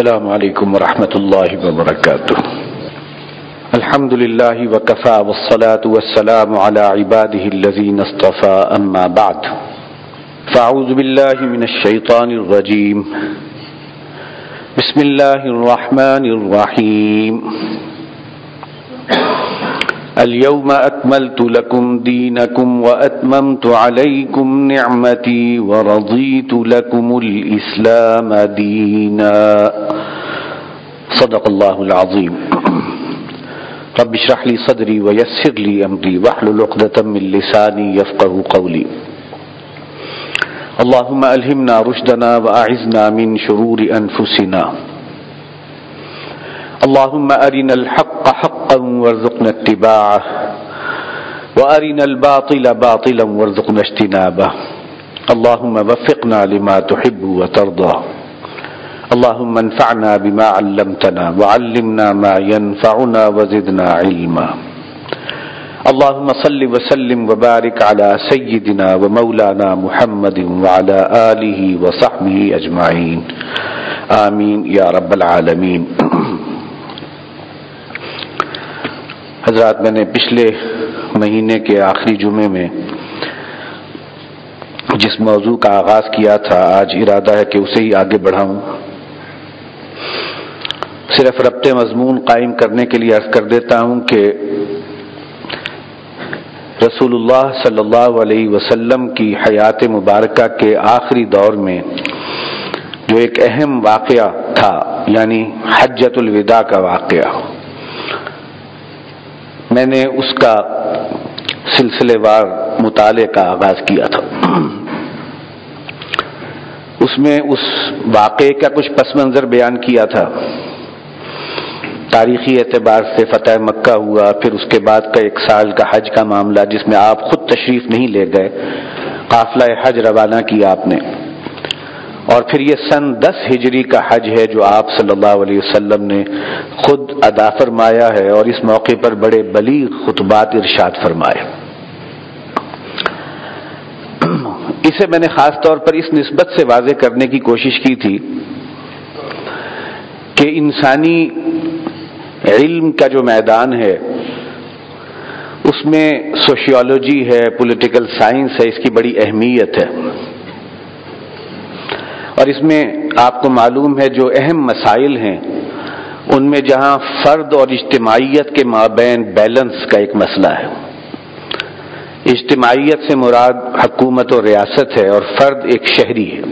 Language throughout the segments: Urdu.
السلام علیکم ورحمۃ اللہ وبرکاتہ. الحمد للہ وکفى والصلاة والسلام على عباده الذین اصطفى اما بعد فاعوذ باللہ من الشیطان الرجیم بسم اللہ الرحمن الرحیم. اليوم اکملت لکم دینکم واتممت علیکم نعمتی ورضیت لکم الاسلام دینا. صدق اللہ العظیم. رب اشرح لی صدری ویسر لی امری واحلل عقدۃ من لسانی یفقهوا قولی. اللهم الہمنا رشدنا واعذنا من شرور انفسنا. اللهم ارنا الحق حقا وارزقنا اتباعه وارنا الباطل باطلا وارزقنا اجتنابه. اللهم وفقنا لما تحب وترضى. اللهم انفعنا بما علمتنا وعلمنا ما ينفعنا وزدنا علما. اللهم صل وسلم وبارك على سيدنا ومولانا محمد وعلى آله وصحبه اجمعين آمین یا رب العالمین. حضرات، میں نے پچھلے مہینے کے آخری جمعے میں جس موضوع کا آغاز کیا تھا، آج ارادہ ہے کہ اسے ہی آگے بڑھاؤں. صرف ربط مضمون قائم کرنے کے لیے عرض کر دیتا ہوں کہ رسول اللہ صلی اللہ علیہ وسلم کی حیات مبارکہ کے آخری دور میں جو ایک اہم واقعہ تھا، یعنی حجۃ الوداع کا واقعہ، میں نے اس کا سلسلے وار مطالعے کا آغاز کیا تھا. اس میں اس واقعے کا کچھ پس منظر بیان کیا تھا. تاریخی اعتبار سے فتح مکہ ہوا، پھر اس کے بعد کا 1 سال کا حج کا معاملہ جس میں آپ خود تشریف نہیں لے گئے، قافلہ حج روانہ کیا آپ نے، اور پھر یہ سن 10 ہجری کا حج ہے جو آپ صلی اللہ علیہ وسلم نے خود ادا فرمایا ہے، اور اس موقع پر بڑے بلیغ خطبات ارشاد فرمائے. اسے میں نے خاص طور پر اس نسبت سے واضح کرنے کی کوشش کی تھی کہ انسانی علم کا جو میدان ہے اس میں سوشیولوجی ہے، پولیٹیکل سائنس ہے، اس کی بڑی اہمیت ہے. اور اس میں آپ کو معلوم ہے جو اہم مسائل ہیں ان میں جہاں فرد اور اجتماعیت کے مابین بیلنس کا ایک مسئلہ ہے. اجتماعیت سے مراد حکومت و ریاست ہے اور فرد ایک شہری ہے.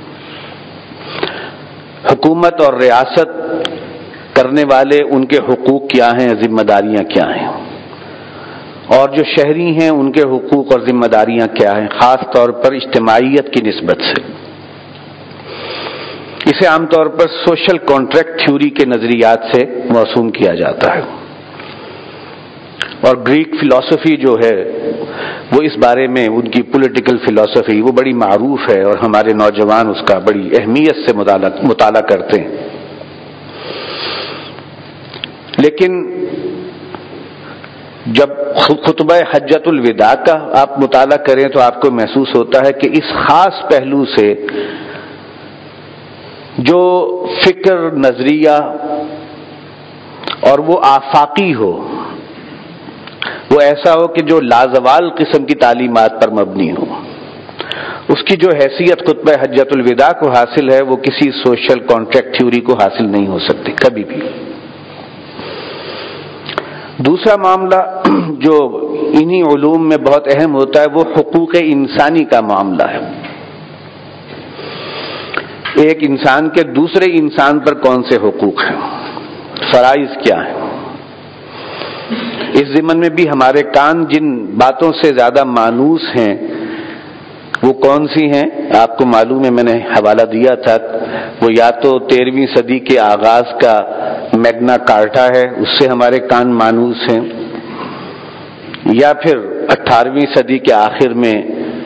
حکومت اور ریاست کرنے والے ان کے حقوق کیا ہیں، ذمہ داریاں کیا ہیں، اور جو شہری ہیں ان کے حقوق اور ذمہ داریاں کیا ہیں، خاص طور پر اجتماعیت کی نسبت سے. اسے عام طور پر سوشل کانٹریکٹ تھیوری کے نظریات سے موسوم کیا جاتا ہے، اور گریک فلسفی جو ہے وہ اس بارے میں، ان کی پولیٹیکل فلسفی وہ بڑی معروف ہے اور ہمارے نوجوان اس کا بڑی اہمیت سے مطالعہ کرتے ہیں. لیکن جب خطبہ حجۃ الوداع کا آپ مطالعہ کریں تو آپ کو محسوس ہوتا ہے کہ اس خاص پہلو سے جو فکر، نظریہ اور وہ آفاقی ہو، وہ ایسا ہو کہ جو لازوال قسم کی تعلیمات پر مبنی ہو، اس کی جو حیثیت خطبہ حجۃ الوداع کو حاصل ہے وہ کسی سوشل کانٹریکٹ تھیوری کو حاصل نہیں ہو سکتی کبھی بھی. دوسرا معاملہ جو انہی علوم میں بہت اہم ہوتا ہے وہ حقوق انسانی کا معاملہ ہے. ایک انسان کے دوسرے انسان پر کون سے حقوق ہیں، فرائض کیا ہیں. اس ضمن میں بھی ہمارے کان جن باتوں سے زیادہ مانوس ہیں وہ کون سی ہیں آپ کو معلوم ہے، میں نے حوالہ دیا تھا. وہ یا تو 13ویں صدی کے آغاز کا میگنا کارٹا ہے، اس سے ہمارے کان مانوس ہیں، یا پھر 18ویں صدی کے آخر میں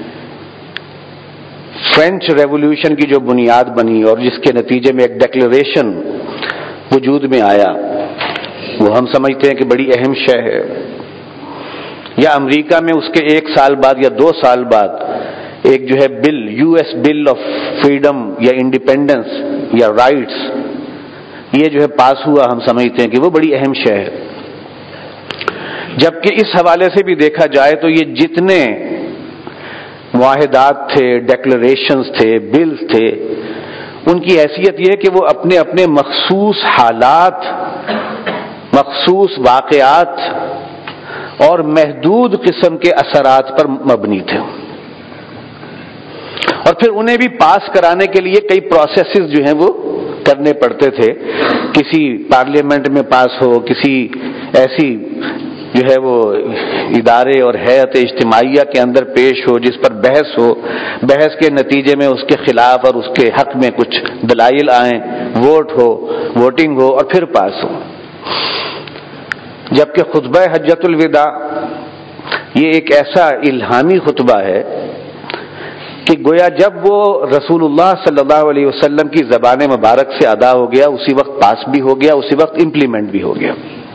فرینچ ریولوشن کی جو بنیاد بنی اور جس کے نتیجے میں ایک ڈیکلریشن وجود میں آیا، وہ ہم سمجھتے ہیں کہ بڑی اہم شے ہے. یا امریکہ میں اس کے 1 سال بعد یا 2 سال بعد ایک جو ہے bill, US bill of freedom یا انڈیپینڈنس یا رائٹس، یہ جو ہے پاس ہوا، ہم سمجھتے ہیں کہ وہ بڑی اہم شے ہے، جبکہ اس حوالے سے بھی دیکھا جائے تو یہ جتنے معاہدات تھے، ڈیکلریشنز تھے، بلز تھے، ان کی حیثیت یہ ہے کہ وہ اپنے اپنے مخصوص حالات، مخصوص واقعات اور محدود قسم کے اثرات پر مبنی تھے، اور پھر انہیں بھی پاس کرانے کے لیے کئی پروسیسز جو ہیں وہ کرنے پڑتے تھے، کسی پارلیمنٹ میں پاس ہو، کسی ایسی جو ہے وہ ادارے اور ہیئت اجتماعیہ کے اندر پیش ہو جس پر بحث ہو، بحث کے نتیجے میں اس کے خلاف اور اس کے حق میں کچھ دلائل آئیں، ووٹ ہو، ووٹنگ ہو، اور پھر پاس ہو۔ جبکہ خطبہ حجۃ الوداع یہ ایک ایسا الہامی خطبہ ہے کہ گویا جب وہ رسول اللہ صلی اللہ علیہ وسلم کی زبان مبارک سے ادا ہو گیا، اسی وقت پاس بھی ہو گیا، اسی وقت امپلیمنٹ بھی ہو گیا۔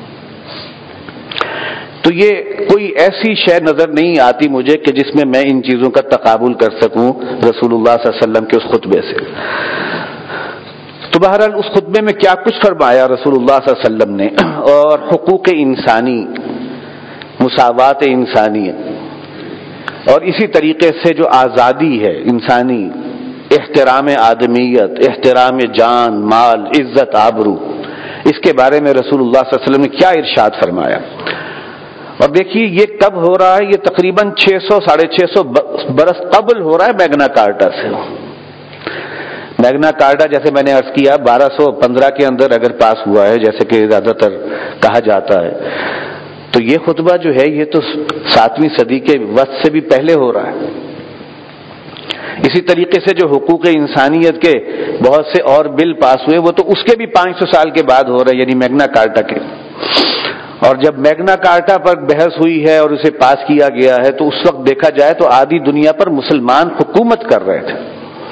تو یہ کوئی ایسی شے نظر نہیں آتی مجھے کہ جس میں میں ان چیزوں کا تقابل کر سکوں رسول اللہ صلی اللہ علیہ وسلم کے اس خطبے سے۔ تو بہرحال اس خطبے میں کیا کچھ فرمایا رسول اللہ صلی اللہ علیہ وسلم نے، اور حقوق انسانی، مساوات انسانیت، اور اسی طریقے سے جو آزادی ہے انسانی، احترام آدمیت، احترام جان، مال، عزت، آبرو، اس کے بارے میں رسول اللہ صلی اللہ علیہ وسلم نے کیا ارشاد فرمایا۔ اور دیکھیے یہ کب ہو رہا ہے، یہ تقریباً 600-650 برس قبل ہو رہا ہے میگنا کارٹا سے۔ میگنا کارٹا جیسے میں نے عرض کیا 1215 کے اندر اگر پاس ہوا ہے جیسے کہ زیادہ تر کہا جاتا ہے، تو یہ خطبہ جو ہے یہ تو 7ویں صدی کے وقت سے بھی پہلے ہو رہا ہے۔ اسی طریقے سے جو حقوق انسانیت کے بہت سے اور بل پاس ہوئے وہ تو اس کے بھی 500 سال کے بعد ہو رہے ہیں، یعنی میگنا کارٹا کے۔ اور جب میگنا کارٹا پر بحث ہوئی ہے اور اسے پاس کیا گیا ہے تو اس وقت دیکھا جائے تو آدھی دنیا پر مسلمان حکومت کر رہے تھے۔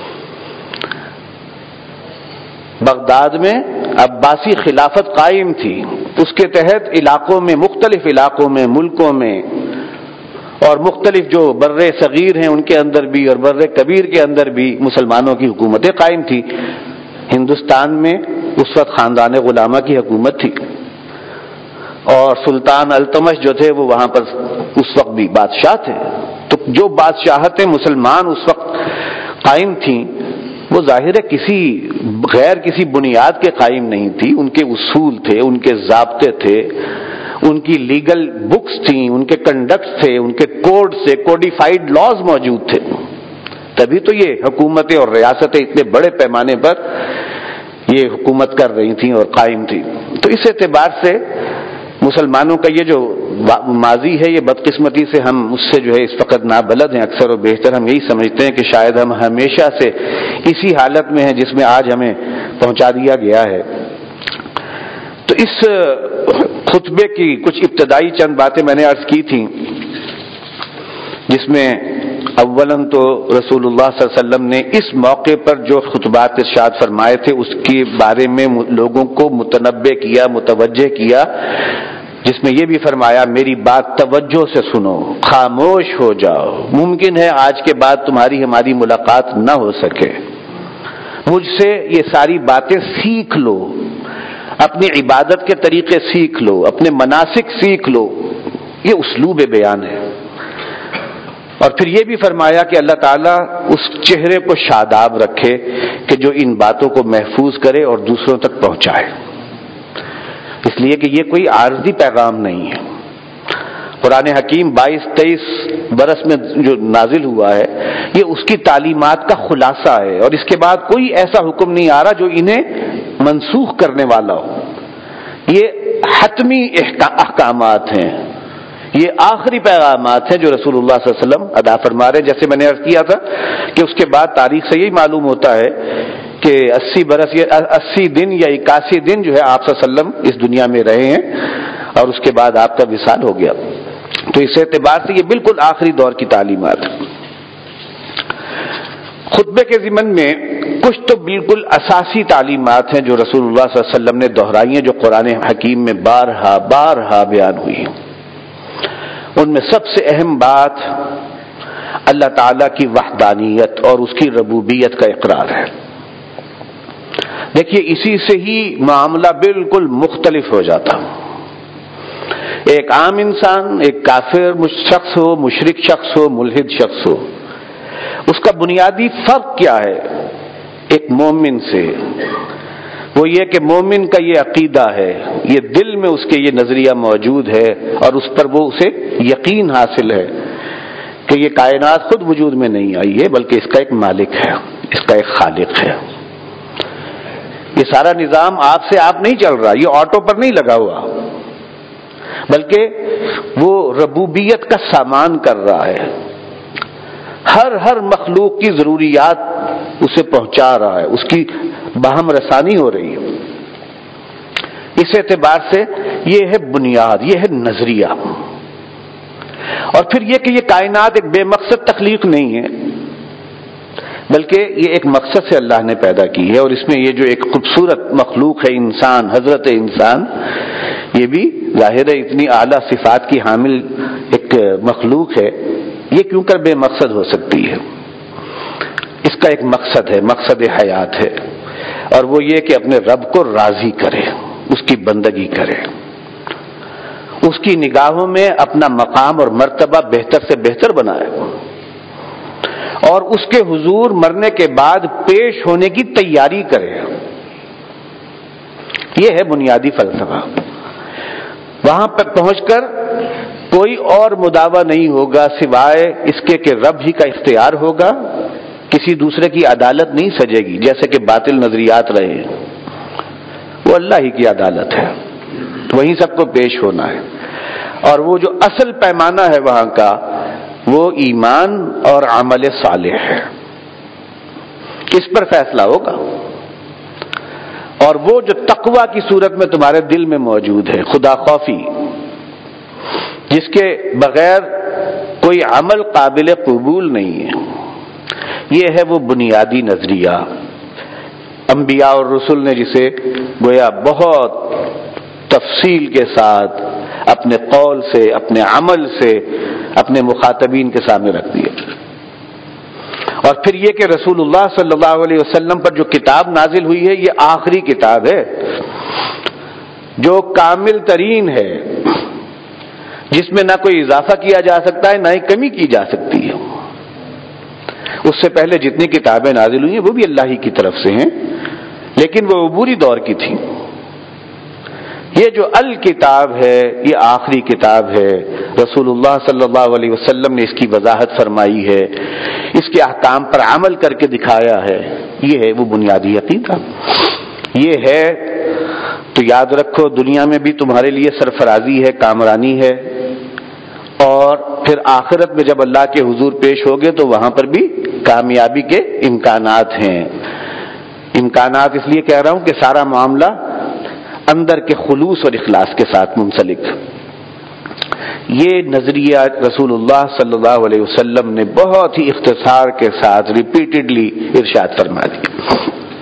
بغداد میں عباسی خلافت قائم تھی، اس کے تحت علاقوں میں، مختلف علاقوں میں، ملکوں میں، اور مختلف جو بر صغیر ہیں ان کے اندر بھی اور بر کبیر کے اندر بھی مسلمانوں کی حکومتیں قائم تھی۔ ہندوستان میں اس وقت خاندان غلامہ کی حکومت تھی، اور سلطان التمش جو تھے وہ وہاں پر اس وقت بھی بادشاہ تھے۔ تو جو بادشاہتیں مسلمان اس وقت قائم تھیں وہ ظاہر ہے کسی بنیاد کے قائم نہیں تھی، ان کے اصول تھے، ان کے ضابطے تھے، ان کی لیگل بکس تھیں، ان کے کنڈکٹ تھے، ان کے کوڈ سے کوڈیفائیڈ لاز موجود تھے، تبھی تو یہ حکومتیں اور ریاستیں اتنے بڑے پیمانے پر یہ حکومت کر رہی تھیں اور قائم تھیں۔ تو اس اعتبار سے مسلمانوں کا یہ جو ماضی ہے یہ بدقسمتی سے ہم اس سے جو ہے اس وقت نابلد ہیں، اکثر و بیشتر ہم یہی سمجھتے ہیں کہ شاید ہم ہمیشہ سے اسی حالت میں ہیں جس میں آج ہمیں پہنچا دیا گیا ہے۔ تو اس خطبے کی کچھ ابتدائی چند باتیں میں نے عرض کی تھیں، جس میں اولاً تو رسول اللہ صلی اللہ علیہ وسلم نے اس موقع پر جو خطبات ارشاد فرمائے تھے اس کے بارے میں لوگوں کو متنبہ کیا، متوجہ کیا، جس میں یہ بھی فرمایا میری بات توجہ سے سنو، خاموش ہو جاؤ، ممکن ہے آج کے بعد تمہاری ہماری ملاقات نہ ہو سکے، مجھ سے یہ ساری باتیں سیکھ لو، اپنی عبادت کے طریقے سیکھ لو، اپنے مناسک سیکھ لو، یہ اسلوب بیان ہے۔ اور پھر یہ بھی فرمایا کہ اللہ تعالیٰ اس چہرے کو شاداب رکھے کہ جو ان باتوں کو محفوظ کرے اور دوسروں تک پہنچائے، اس لیے کہ یہ کوئی عارضی پیغام نہیں ہے۔ قرآن حکیم 22-23 برس میں جو نازل ہوا ہے یہ اس کی تعلیمات کا خلاصہ ہے، اور اس کے بعد کوئی ایسا حکم نہیں آ رہا جو انہیں منسوخ کرنے والا ہو۔ یہ حتمی احکامات ہیں، یہ آخری پیغامات ہیں جو رسول اللہ صلی اللہ علیہ وسلم ادا فرما رہے ہیں۔ جیسے میں نے عرض کیا تھا کہ اس کے بعد تاریخ سے یہی معلوم ہوتا ہے کہ 80 برس یا 80 دن یا 81 دن جو ہے آپ صلی اللہ علیہ وسلم اس دنیا میں رہے ہیں، اور اس کے بعد آپ کا وصال ہو گیا۔ تو اس اعتبار سے یہ بالکل آخری دور کی تعلیمات ہیں۔ خطبے کے ضمن میں کچھ تو بالکل اساسی تعلیمات ہیں جو رسول اللہ صلی اللہ علیہ وسلم نے دہرائی ہیں، جو قرآن حکیم میں بارہا بیان ہوئی ہیں۔ ان میں سب سے اہم بات اللہ تعالیٰ کی وحدانیت اور اس کی ربوبیت کا اقرار ہے۔ دیکھیے اسی سے ہی معاملہ بالکل مختلف ہو جاتا. ایک عام انسان، ایک کافر شخص ہو، مشرک شخص ہو، ملحد شخص ہو، اس کا بنیادی فرق کیا ہے ایک مومن سے؟ وہ یہ کہ مومن کا یہ عقیدہ ہے، یہ دل میں اس کے یہ نظریہ موجود ہے اور اس پر وہ اسے یقین حاصل ہے کہ یہ کائنات خود وجود میں نہیں آئی ہے بلکہ اس کا ایک مالک ہے، اس کا ایک خالق ہے. یہ سارا نظام آپ سے آپ نہیں چل رہا، یہ آٹو پر نہیں لگا ہوا، بلکہ وہ ربوبیت کا سامان کر رہا ہے. ہر مخلوق کی ضروریات اسے پہنچا رہا ہے، اس کی باہم رسانی ہو رہی ہے. اس اعتبار سے یہ ہے بنیاد، یہ ہے نظریہ. اور پھر یہ کہ یہ کائنات ایک بے مقصد تخلیق نہیں ہے بلکہ یہ ایک مقصد سے اللہ نے پیدا کی ہے. اور اس میں یہ جو ایک خوبصورت مخلوق ہے انسان، حضرت انسان، یہ بھی ظاہر ہے اتنی اعلیٰ صفات کی حامل ایک مخلوق ہے، یہ کیوں کر بے مقصد ہو سکتی ہے؟ اس کا ایک مقصد ہے، مقصد حیات ہے، اور وہ یہ کہ اپنے رب کو راضی کرے، اس کی بندگی کرے، اس کی نگاہوں میں اپنا مقام اور مرتبہ بہتر سے بہتر بنائے، اور اس کے حضور مرنے کے بعد پیش ہونے کی تیاری کرے. یہ ہے بنیادی فلسفہ. وہاں پر پہنچ کر کوئی اور مداوا نہیں ہوگا سوائے اس کے کہ رب ہی کا اختیار ہوگا، کسی دوسرے کی عدالت نہیں سجے گی جیسے کہ باطل نظریات رہے. وہ اللہ ہی کی عدالت ہے، وہیں سب کو پیش ہونا ہے. اور وہ جو اصل پیمانہ ہے وہاں کا، وہ ایمان اور عمل صالح ہے، اس پر فیصلہ ہوگا. اور وہ جو تقویٰ کی صورت میں تمہارے دل میں موجود ہے، خدا خوفی، جس کے بغیر کوئی عمل قابل قبول نہیں ہے، یہ ہے وہ بنیادی نظریہ. انبیاء اور رسول نے جسے گویا بہت تفصیل کے ساتھ اپنے قول سے، اپنے عمل سے اپنے مخاطبین کے سامنے رکھ دیا. اور پھر یہ کہ رسول اللہ صلی اللہ علیہ وسلم پر جو کتاب نازل ہوئی ہے، یہ آخری کتاب ہے جو کامل ترین ہے، جس میں نہ کوئی اضافہ کیا جا سکتا ہے نہ ہی کمی کی جا سکتی ہے. اس سے پہلے جتنی کتابیں نازل ہوئی ہیں وہ بھی اللہ ہی کی طرف سے ہیں، لیکن وہ عبوری دور کی تھی. یہ جو الکتاب ہے یہ آخری کتاب ہے. رسول اللہ صلی اللہ علیہ وسلم نے اس کی وضاحت فرمائی ہے، اس کے احکام پر عمل کر کے دکھایا ہے. یہ ہے وہ بنیادی عقیدہ. یہ ہے تو یاد رکھو دنیا میں بھی تمہارے لیے سرفرازی ہے، کامرانی ہے، اور پھر آخرت میں جب اللہ کے حضور پیش ہوگے تو وہاں پر بھی کامیابی کے امکانات ہیں. امکانات اس لیے کہہ رہا ہوں کہ سارا معاملہ اندر کے خلوص اور اخلاص کے ساتھ منسلک. یہ نظریہ رسول اللہ صلی اللہ علیہ وسلم نے بہت ہی اختصار کے ساتھ ریپیٹڈلی ارشاد فرما دیا.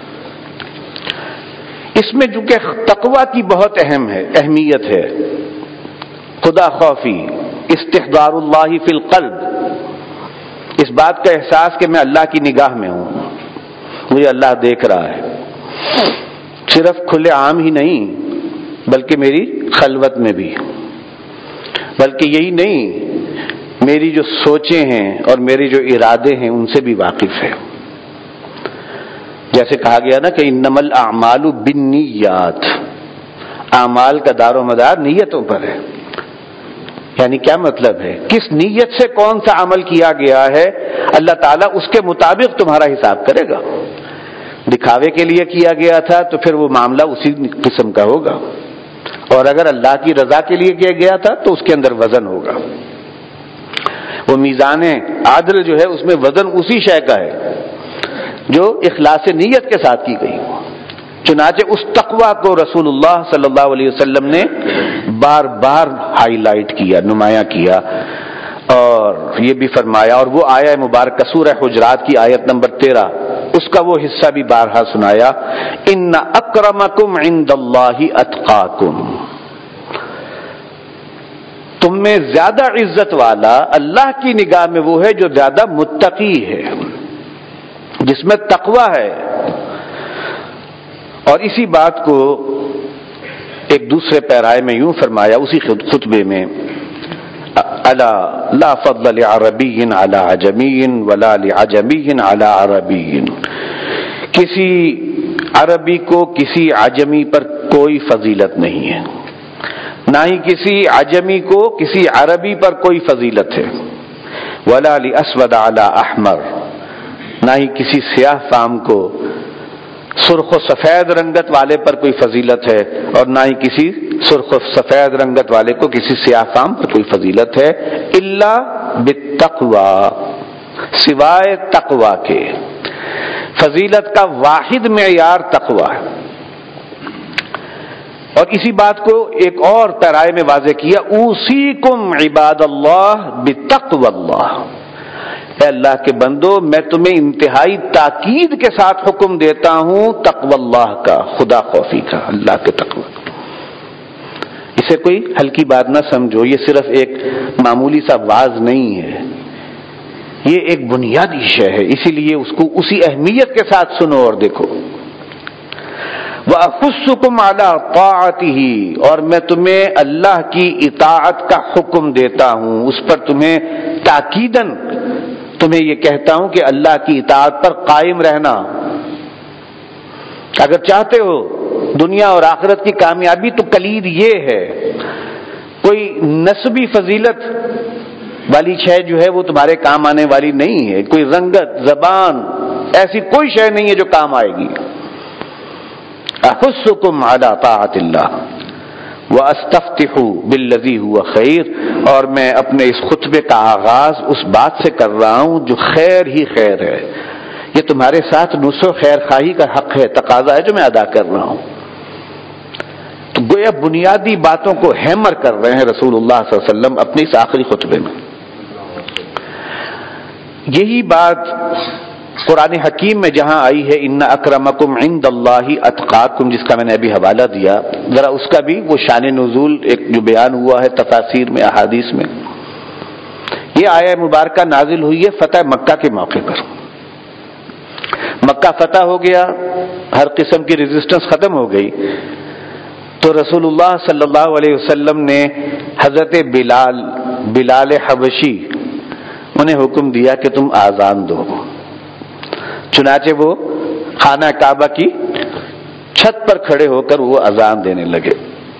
اس میں چونکہ تقویٰ کی بہت اہمیت ہے، خدا خوفی، استحضار اللہ فی القلب، اس بات کا احساس کہ میں اللہ کی نگاہ میں ہوں، مجھے اللہ دیکھ رہا ہے، صرف کھلے عام ہی نہیں بلکہ میری خلوت میں بھی، بلکہ یہی نہیں میری جو سوچیں ہیں اور میرے جو ارادے ہیں ان سے بھی واقف ہے. جیسے کہا گیا نا کہ انما الاعمال بالنیات، اعمال کا دار و مدار نیتوں پر ہے. یعنی کیا مطلب ہے؟ کس نیت سے کون سا عمل کیا گیا ہے اللہ تعالیٰ اس کے مطابق تمہارا حساب کرے گا. دکھاوے کے لیے کیا گیا تھا تو پھر وہ معاملہ اسی قسم کا ہوگا، اور اگر اللہ کی رضا کے لیے کیا گیا تھا تو اس کے اندر وزن ہوگا. وہ میزان عادل جو ہے اس میں وزن اسی شے کا ہے جو اخلاص نیت کے ساتھ کی گئی. چنانچہ اس تقویٰ کو رسول اللہ صلی اللہ علیہ وسلم نے بار بار ہائی لائٹ کیا، نمایاں کیا، اور یہ بھی فرمایا. اور وہ آیہ مبارکہ سورہ حجرات کی آیت نمبر 13، اس کا وہ حصہ بھی بارہا سنایا، ان اکرمکم عند اللہ اتقاکم، تم میں زیادہ عزت والا اللہ کی نگاہ میں وہ ہے جو زیادہ متقی ہے، جس میں تقویٰ ہے. اور اسی بات کو ایک دوسرے پیرائے میں یوں فرمایا اسی خطبے میں، الا لا فضل لعربی علی عجمی ولا لعجمی علی عربی، کسی عربی کو کسی عجمی پر کوئی فضیلت نہیں ہے، نہ ہی کسی عجمی کو کسی عربی پر کوئی فضیلت ہے، ولا لاسود علی احمر، نہ ہی کسی سیاہ فام کو سرخ و سفید رنگت والے پر کوئی فضیلت ہے، اور نہ ہی کسی سرخ و سفید رنگت والے کو کسی سیاہ فام پر کوئی فضیلت ہے، الا بالتقوی، سوائے تقوی کے۔ فضیلت کا واحد معیار تقوی ہے۔ اور اسی بات کو ایک اور پیرائے میں واضح کیا، اوصیکم عباد اللہ بتقوی اللہ، اے اللہ کے بندو میں تمہیں انتہائی تاکید کے ساتھ حکم دیتا ہوں تقوی اللہ کا، خدا خوفی کا، اللہ کے تقوی۔ اسے کوئی ہلکی بات نہ سمجھو، یہ صرف ایک معمولی سا واز نہیں ہے، یہ ایک بنیادی شے ہے، اسی لیے اس کو اسی اہمیت کے ساتھ سنو اور دیکھو۔ وَأَخُصُّكُمْ عَلَىٰ طَاعَتِهِ، اور میں تمہیں اللہ کی اطاعت کا حکم دیتا ہوں، اس پر تمہیں تاکیداً تمہیں یہ کہتا ہوں کہ اللہ کی اطاعت پر قائم رہنا۔ اگر چاہتے ہو دنیا اور آخرت کی کامیابی تو کلید یہ ہے، کوئی نسبی فضیلت والی شے جو ہے وہ تمہارے کام آنے والی نہیں ہے، کوئی رنگت، زبان، ایسی کوئی شے نہیں ہے جو کام آئے گی۔ احثکم علی طاعت اللہ واستفتح بالذی هو خیر، اور میں اپنے اس خطبے کا آغاز اس بات سے کر رہا ہوں جو خیر ہی خیر ہے، یہ تمہارے ساتھ نصح و خیر خواہی کا حق ہے، تقاضا ہے جو میں ادا کر رہا ہوں۔ تو گویا بنیادی باتوں کو ہیمر کر رہے ہیں رسول اللہ صلی اللہ علیہ وسلم اپنے اس آخری خطبے میں۔ یہی بات قرآن حکیم میں جہاں آئی ہے ان اکرمکم عند اللہ اتقاکم، جس کا میں نے ابھی حوالہ دیا، ذرا اس کا بھی وہ شان نزول ایک جو بیان ہوا ہے تفاسیر میں، احادیث میں۔ یہ آیہ مبارکہ نازل ہوئی ہے فتح مکہ کے موقع پر۔ مکہ فتح ہو گیا، ہر قسم کی ریزسٹنس ختم ہو گئی، تو رسول اللہ صلی اللہ علیہ وسلم نے حضرت بلال حبشی انہیں حکم دیا کہ تم آذان دو۔ چنانچہ وہ خانہ کعبہ کی چھت پر کھڑے ہو کر وہ اذان دینے لگے۔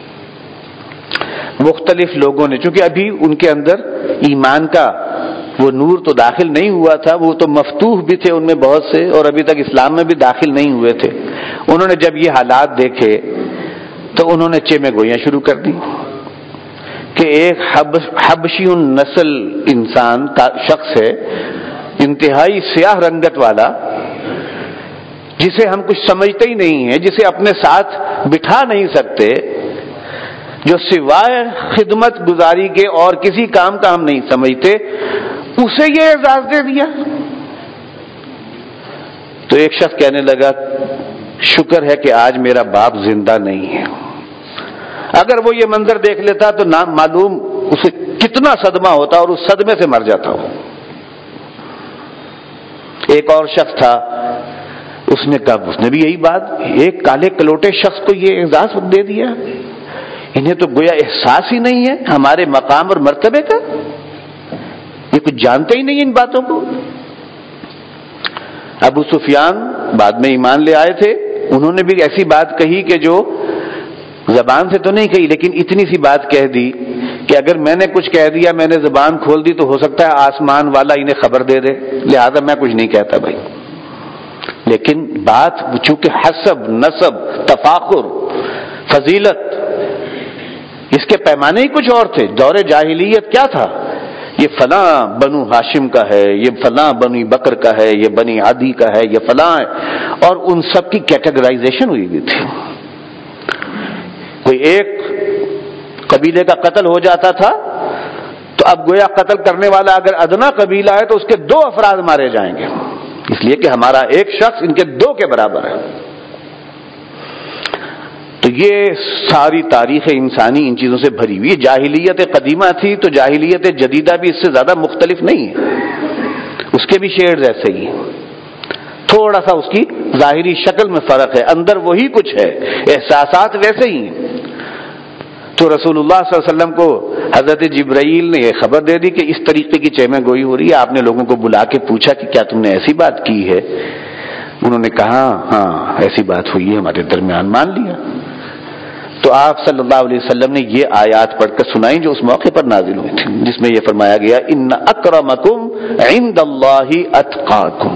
مختلف لوگوں نے، چونکہ ابھی ان کے اندر ایمان کا وہ نور تو داخل نہیں ہوا تھا، وہ تو مفتوح بھی تھے ان میں بہت سے، اور ابھی تک اسلام میں بھی داخل نہیں ہوئے تھے، انہوں نے جب یہ حالات دیکھے تو انہوں نے چیمے گوئیاں شروع کر دی کہ ایک حبشی نسل انسان کا شخص ہے، انتہائی سیاہ رنگت والا، جسے ہم کچھ سمجھتے ہی نہیں ہیں، جسے اپنے ساتھ بٹھا نہیں سکتے، جو سوائے خدمت گزاری کے اور کسی کام کا ہم نہیں سمجھتے، اسے یہ اعزاز دے دیا۔ تو ایک شخص کہنے لگا شکر ہے کہ آج میرا باپ زندہ نہیں ہے، اگر وہ یہ منظر دیکھ لیتا تو نہ معلوم اسے کتنا صدمہ ہوتا اور اس صدمے سے مر جاتا ہو۔ ایک اور شخص تھا، اس نے کہا، اس نے بھی یہی بات، ایک کالے کلوٹے شخص کو یہ اعزاز دے دیا، انہیں تو گویا احساس ہی نہیں ہے ہمارے مقام اور مرتبے کا، یہ کچھ جانتے ہی نہیں ان باتوں کو۔ ابو سفیان بعد میں ایمان لے آئے تھے، انہوں نے بھی ایسی بات کہی کہ جو زبان سے تو نہیں کہی لیکن اتنی سی بات کہہ دی کہ اگر میں نے کچھ کہہ دیا، میں نے زبان کھول دی، تو ہو سکتا ہے آسمان والا انہیں خبر دے دے، لہذا میں کچھ نہیں کہتا بھائی۔ لیکن بات چونکہ حسب، نسب، تفاخر، فضیلت، اس کے پیمانے ہی کچھ اور تھے۔ دور جاہلیت کیا تھا؟ یہ فلاں بنو ہاشم کا ہے، یہ فلاں بنی بکر کا ہے، یہ بنی عدی کا ہے، یہ فلاں ہے، اور ان سب کی کیٹیگرائزیشن ہوئی ہوئی تھی۔ کوئی ایک قبیلے کا قتل ہو جاتا تھا تو اب گویا قتل کرنے والا اگر ادنا قبیلہ ہے تو اس کے 2 افراد مارے جائیں گے، اس لیے کہ ہمارا ایک شخص ان کے 2 کے برابر ہے۔ تو یہ ساری تاریخ انسانی ان چیزوں سے بھری ہوئی ہے۔ جاہلیت قدیمہ تھی تو جاہلیت جدیدہ بھی اس سے زیادہ مختلف نہیں ہے، اس کے بھی شیڈز ایسے ہی ہیں۔ تھوڑا سا اس کی ظاہری شکل میں فرق ہے، اندر وہی کچھ ہے، احساسات ویسے ہی ہیں۔ تو رسول اللہ صلی اللہ علیہ وسلم کو حضرت جبرائیل نے یہ خبر دے دی کہ اس طریقے کی چیمہ گوئی ہو رہی ہے۔ آپ نے لوگوں کو بلا کے پوچھا کہ کیا تم نے ایسی بات کی ہے؟ انہوں نے کہا ہاں ایسی بات ہوئی ہے ہمارے درمیان، مان لیا۔ تو آپ صلی اللہ علیہ وسلم نے یہ آیات پڑھ کر سنائی جو اس موقع پر نازل ہوئی تھی، جس میں یہ فرمایا گیا ان اکرمکم عند اللہ اتقاکم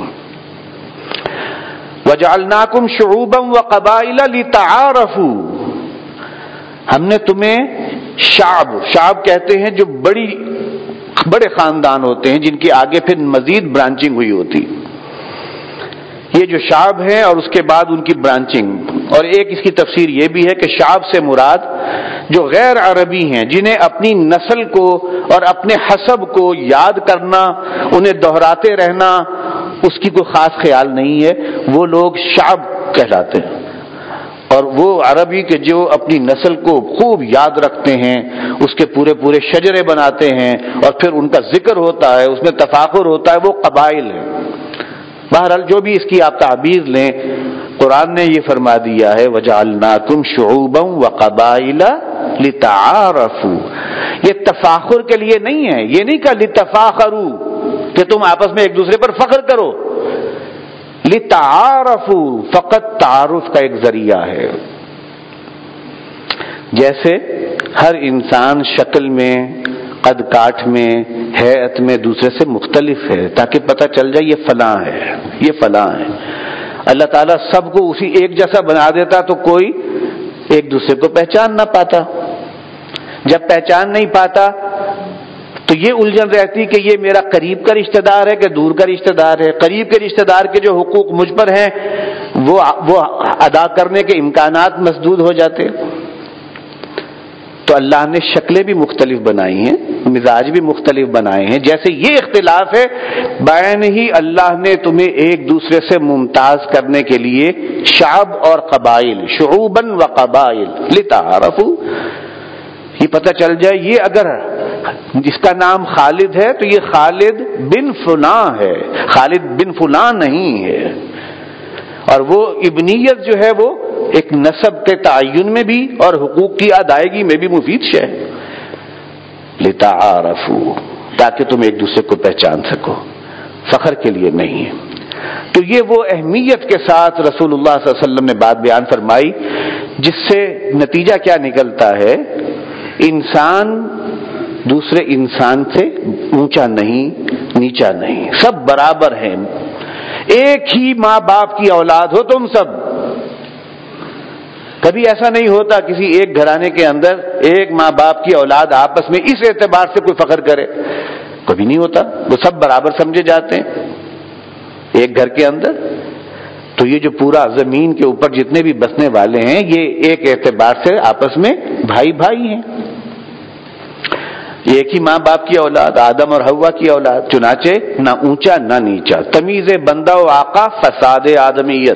وجعلناکم شعوبا وقبائل لتعارفوا۔ ہم نے تمہیں شعب کہتے ہیں جو بڑے خاندان ہوتے ہیں جن کی آگے پھر مزید برانچنگ ہوئی ہوتی، یہ جو شعب ہے اور اس کے بعد ان کی برانچنگ۔ اور ایک اس کی تفسیر یہ بھی ہے کہ شعب سے مراد جو غیر عربی ہیں، جنہیں اپنی نسل کو اور اپنے حسب کو یاد کرنا، انہیں دہراتے رہنا اس کی کوئی خاص خیال نہیں ہے، وہ لوگ شعب کہلاتے ہیں۔ اور وہ عربی کے جو اپنی نسل کو خوب یاد رکھتے ہیں، اس کے پورے شجرے بناتے ہیں اور پھر ان کا ذکر ہوتا ہے، اس میں تفاخر ہوتا ہے، وہ قبائل ہیں۔ بہرحال جو بھی اس کی آپ تعبیر لیں، قرآن نے یہ فرما دیا ہے وَجَعَلْنَاكُمْ شُعُوبًا وَقَبَائِلَ لِتَعَارَفُوا۔ یہ تفاخر کے لیے نہیں ہے، یہ نہیں کہا لِتَفَاخَرُوا کہ تم آپس میں ایک دوسرے پر فخر کرو، لِتَعَارَفُوا فقط تعارف کا ایک ذریعہ ہے۔ جیسے ہر انسان شکل میں، قد کاٹ میں، ہیئت میں دوسرے سے مختلف ہے، تاکہ پتہ چل جائے یہ فلاں ہے، یہ فلاں ہے۔ اللہ تعالیٰ سب کو اسی ایک جیسا بنا دیتا تو کوئی ایک دوسرے کو پہچان نہ پاتا۔ جب پہچان نہیں پاتا تو یہ الجھن رہتی کہ یہ میرا قریب کا رشتہ دار ہے کہ دور کا رشتہ دار ہے۔ قریب کے رشتہ دار کے جو حقوق مجھ پر ہیں وہ ادا کرنے کے امکانات مسدود ہو جاتے۔ تو اللہ نے شکلیں بھی مختلف بنائی ہیں، مزاج بھی مختلف بنائے ہیں۔ جیسے یہ اختلاف ہے، بین ہی اللہ نے تمہیں ایک دوسرے سے ممتاز کرنے کے لیے شعب اور قبائل، شعوباً وقبائل لتعارفوا، یہ پتہ چل جائے یہ اگر جس کا نام خالد ہے تو یہ خالد بن فلاں ہے، خالد بن فلاں نہیں ہے۔ اور وہ ابنیت جو ہے وہ ایک نسب کے تعین میں بھی اور حقوق کی ادائیگی میں بھی مفید ہے۔ لتعارفوا، تاکہ تم ایک دوسرے کو پہچان سکو، فخر کے لیے نہیں ہے۔ تو یہ وہ اہمیت کے ساتھ رسول اللہ صلی اللہ علیہ وسلم نے بات بیان فرمائی، جس سے نتیجہ کیا نکلتا ہے؟ انسان دوسرے انسان سے اونچا نہیں، نیچا نہیں، سب برابر ہیں۔ ایک ہی ماں باپ کی اولاد ہو تم سب، کبھی ایسا نہیں ہوتا کسی ایک گھرانے کے اندر ایک ماں باپ کی اولاد آپس میں اس اعتبار سے کوئی فخر کرے، کبھی نہیں ہوتا، وہ سب برابر سمجھے جاتے ہیں ایک گھر کے اندر۔ تو یہ جو پورا زمین کے اوپر جتنے بھی بسنے والے ہیں یہ ایک اعتبار سے آپس میں بھائی بھائی ہیں، ایک ہی ماں باپ کی اولاد، آدم اور حوا کی اولاد، چنانچہ نہ اونچا نہ نیچا، تمیز بندہ و آقا، فساد آدمیت۔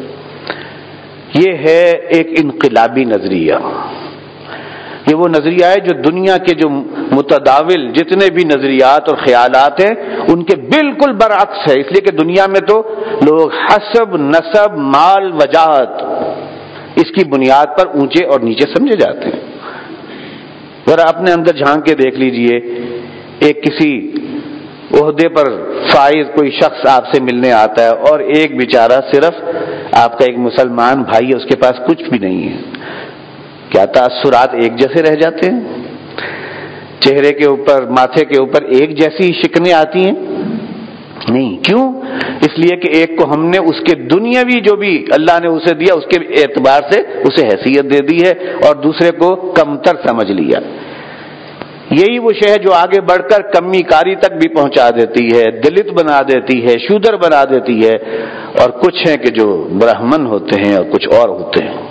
یہ ہے ایک انقلابی نظریہ، یہ وہ نظریہ ہے جو دنیا کے جو متداول جتنے بھی نظریات اور خیالات ہیں ان کے بالکل برعکس ہے، اس لیے کہ دنیا میں تو لوگ حسب، نسب، مال، وجاہت اس کی بنیاد پر اونچے اور نیچے سمجھے جاتے ہیں۔ ذرا اپنے اندر جھانک کے دیکھ لیجئے، ایک کسی عہدے پر فائز کوئی شخص آپ سے ملنے آتا ہے اور ایک بیچارہ صرف آپ کا ایک مسلمان بھائی ہے، اس کے پاس کچھ بھی نہیں ہے، کیا تاثرات ایک جیسے رہ جاتے ہیں؟ چہرے کے اوپر، ماتھے کے اوپر ایک جیسی شکنیں آتی ہیں؟ نہیں۔ کیوں؟ اس لیے کہ ایک کو ہم نے اس کے دنیاوی جو بھی اللہ نے اسے دیا اس کے اعتبار سے اسے حیثیت دے دی ہے اور دوسرے کو کمتر سمجھ لیا۔ یہی وہ شے ہے جو آگے بڑھ کر کمی کاری تک بھی پہنچا دیتی ہے، دلت بنا دیتی ہے، شودر بنا دیتی ہے، اور کچھ ہیں کہ جو برہمن ہوتے ہیں اور کچھ اور ہوتے ہیں۔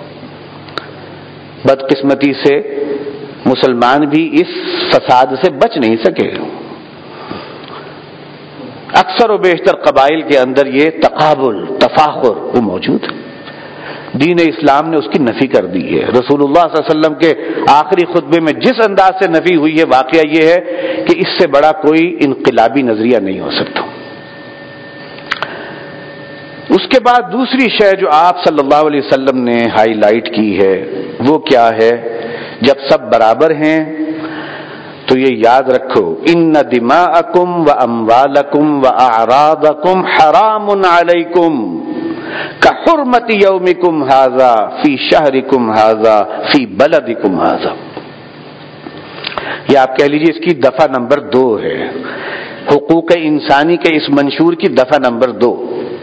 بدقسمتی سے مسلمان بھی اس فساد سے بچ نہیں سکے۔ اکثر و بیشتر قبائل کے اندر یہ تقابل، تفاخر وہ موجود ہے۔ دین اسلام نے اس کی نفی کر دی ہے۔ رسول اللہ صلی اللہ علیہ وسلم کے آخری خطبے میں جس انداز سے نفی ہوئی ہے، واقعہ یہ ہے کہ اس سے بڑا کوئی انقلابی نظریہ نہیں ہو سکتا۔ اس کے بعد دوسری شے جو آپ صلی اللہ علیہ وسلم نے ہائی لائٹ کی ہے وہ کیا ہے؟ جب سب برابر ہیں تو یہ یاد رکھو، ان دماءکم و اموالکم و اعراضکم حرام علیکم کحرمت یومکم ھذا فی شہرکم ھذا فی بلدکم ھذا. یہ آپ کہہ لیجیے اس کی دفعہ نمبر 2 ہے، حقوق انسانی کے اس منشور کی دفعہ نمبر 2.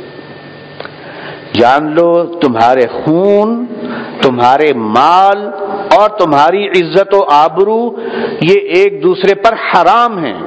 جان لو تمہارے خون، تمہارے مال اور تمہاری عزت و آبرو یہ ایک دوسرے پر حرام ہیں.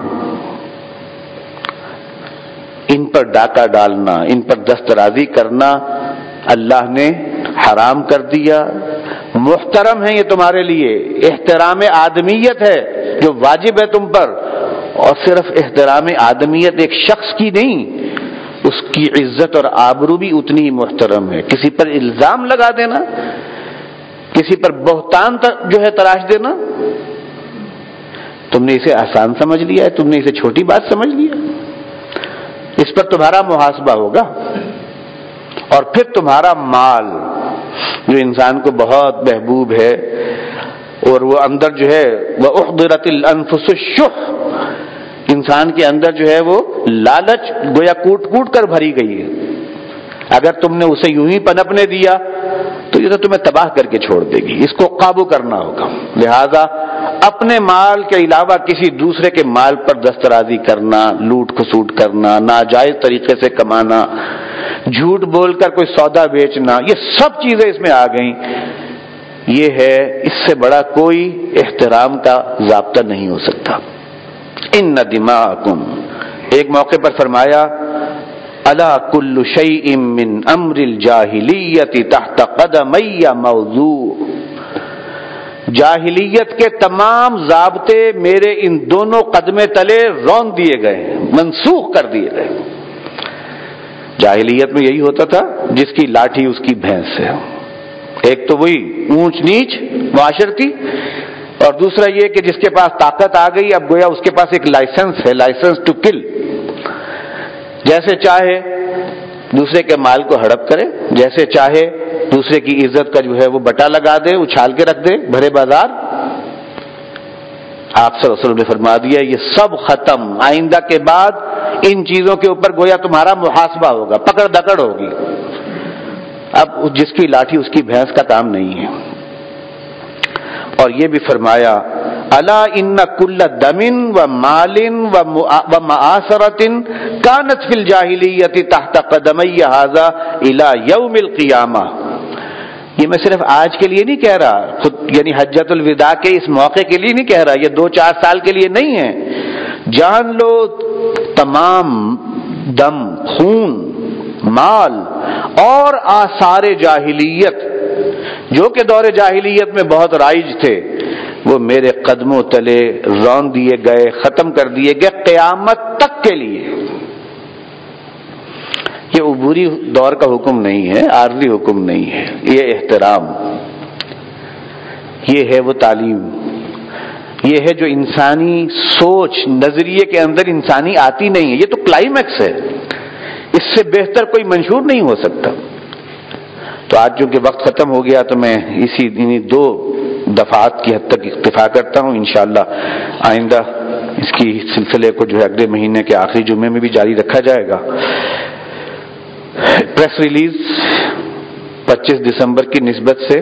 ان پر ڈاکہ ڈالنا، ان پر دسترازی کرنا اللہ نے حرام کر دیا. محترم ہے یہ تمہارے لیے، احترام آدمیت ہے جو واجب ہے تم پر، اور صرف احترام آدمیت ایک شخص کی نہیں، اس کی عزت اور آبرو بھی اتنی ہی محترم ہے. کسی پر الزام لگا دینا، کسی پر بہتان جو ہے تراش دینا، تم نے اسے آسان سمجھ لیا ہے، تم نے اسے چھوٹی بات سمجھ لیا. اس پر تمہارا محاسبہ ہوگا. اور پھر تمہارا مال جو انسان کو بہت محبوب ہے، اور وہ اندر جو ہے وَأُحْضِرَتِ الْأَنفُسُ الشُّحَّ، انسان کے اندر جو ہے وہ لالچ گویا کوٹ کوٹ کر بھری گئی ہے. اگر تم نے اسے یوں ہی پنپنے دیا تو یہ تو تمہیں تباہ کر کے چھوڑ دے گی. اس کو قابو کرنا ہوگا. لہذا اپنے مال کے علاوہ کسی دوسرے کے مال پر دسترازی کرنا، لوٹ کھسوٹ کرنا، ناجائز طریقے سے کمانا، جھوٹ بول کر کوئی سودا بیچنا، یہ سب چیزیں اس میں آ گئیں. یہ ہے، اس سے بڑا کوئی احترام کا ضابطہ نہیں ہو سکتا. ان دماءکم، ایک موقع پر فرمایا الا کل شیء من امر الجاہلیت تحت قدمی موضوع، جاہلیت کے تمام ضابطے میرے ان دونوں قدمے تلے رون دیے گئے، منسوخ کر دیے گئے. جاہلیت میں یہی ہوتا تھا، جس کی لاٹھی اس کی بھینس ہے. ایک تو وہی اونچ نیچ معاشرتی، اور دوسرا یہ کہ جس کے پاس طاقت آ گئی اب گویا اس کے پاس ایک لائسنس ہے، لائسنس ٹو کل. جیسے چاہے دوسرے کے مال کو ہڑپ کرے، جیسے چاہے دوسرے کی عزت کا جو ہے وہ بٹا لگا دے، اچھال کے رکھ دے بھرے بازار. آپ صلی اللہ علیہ وسلم نے فرما دیا یہ سب ختم. آئندہ کے بعد ان چیزوں کے اوپر گویا تمہارا محاسبہ ہوگا، پکڑ دکڑ ہوگی. اب جس کی لاٹھی اس کی بھینس کا کام نہیں ہے. اور یہ بھی فرمایا الا ان کل دم و مال و معاصرۃ کانت فی الجاہلیۃ تحت قدمی ھذا الی یوم القیامہ. یہ میں صرف آج کے لیے نہیں کہہ رہا، خود یعنی حجۃ الوداع کے اس موقع کے لیے نہیں کہہ رہا، یہ 2-4 سال کے لیے نہیں ہے. جان لو تمام دم، خون، مال اور آثار جاہلیت جو کہ دور جاہلیت میں بہت رائج تھے، وہ میرے قدموں تلے رون دیے گئے، ختم کر دیے گئے قیامت تک کے لیے. یہ عبوری دور کا حکم نہیں ہے، عارضی حکم نہیں ہے. یہ احترام، یہ ہے وہ تعلیم، یہ ہے جو انسانی سوچ نظریے کے اندر انسانی آتی نہیں ہے. یہ تو کلائمیکس ہے، اس سے بہتر کوئی منشور نہیں ہو سکتا. تو آج جو کہ وقت ختم ہو گیا تو میں انہی 2 دفعات کی حد تک اکتفا کرتا ہوں. انشاءاللہ آئندہ اس کی سلسلے کو جو ہے اگلے مہینے کے آخری جمعے میں بھی جاری رکھا جائے گا. پریس ریلیز 25 دسمبر کی نسبت سے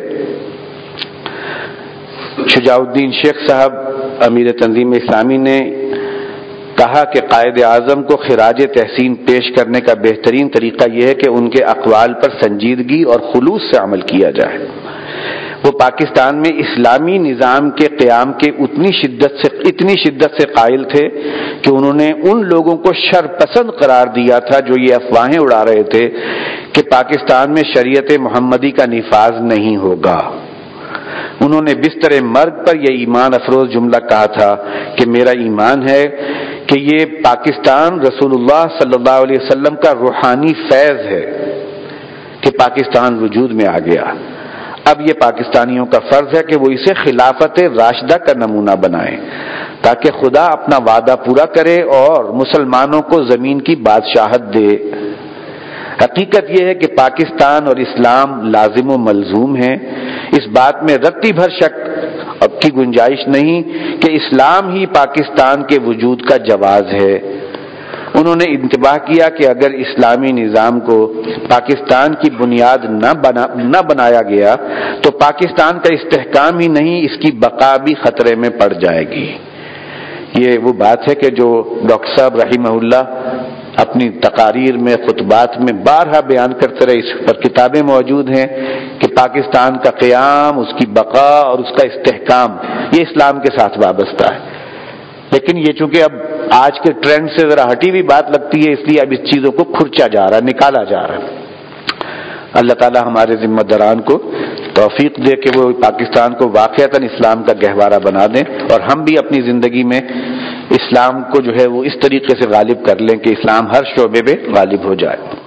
شجاع الدین شیخ صاحب امیر تنظیم اسلامی نے کہا کہ قائد اعظم کو خراج تحسین پیش کرنے کا بہترین طریقہ یہ ہے کہ ان کے اقوال پر سنجیدگی اور خلوص سے عمل کیا جائے. وہ پاکستان میں اسلامی نظام کے قیام کے اتنی شدت سے قائل تھے کہ انہوں نے ان لوگوں کو شر پسند قرار دیا تھا جو یہ افواہیں اڑا رہے تھے کہ پاکستان میں شریعت محمدی کا نفاذ نہیں ہوگا. انہوں نے بستر مرگ پر یہ ایمان افروز جملہ کہا تھا کہ میرا ایمان ہے کہ یہ پاکستان رسول اللہ صلی اللہ علیہ وسلم کا روحانی فیض ہے کہ پاکستان وجود میں آ گیا. اب یہ پاکستانیوں کا فرض ہے کہ وہ اسے خلافت راشدہ کا نمونہ بنائیں تاکہ خدا اپنا وعدہ پورا کرے اور مسلمانوں کو زمین کی بادشاہت دے. حقیقت یہ ہے کہ پاکستان اور اسلام لازم و ملزوم ہیں، اس بات میں رتی بھر شک اب کی گنجائش نہیں کہ اسلام ہی پاکستان کے وجود کا جواز ہے۔ انہوں نے انتباہ کیا کہ اگر اسلامی نظام کو پاکستان کی بنیاد نہ بنایا گیا تو پاکستان کا استحکام ہی نہیں، اس کی بقا بھی خطرے میں پڑ جائے گی۔ یہ وہ بات ہے کہ جو ڈاکٹر صاحب رحمہ اللہ اپنی تقاریر میں، خطبات میں بارہا بیان کرتے رہے، اس پر کتابیں موجود ہیں کہ پاکستان کا قیام، اس کی بقا اور اس کا استحکام یہ اسلام کے ساتھ وابستہ ہے۔ لیکن یہ چونکہ اب آج کے ٹرینڈ سے ذرا ہٹی ہوئی بات لگتی ہے، اس لیے اب اس چیزوں کو کھرچا جا رہا ہے، نکالا جا رہا ہے۔ اللہ تعالی ہمارے ذمہ داران کو توفیق دے کہ وہ پاکستان کو واقعتاً اسلام کا گہوارہ بنا دیں، اور ہم بھی اپنی زندگی میں اسلام کو جو ہے وہ اس طریقے سے غالب کر لیں کہ اسلام ہر شعبے میں غالب ہو جائے۔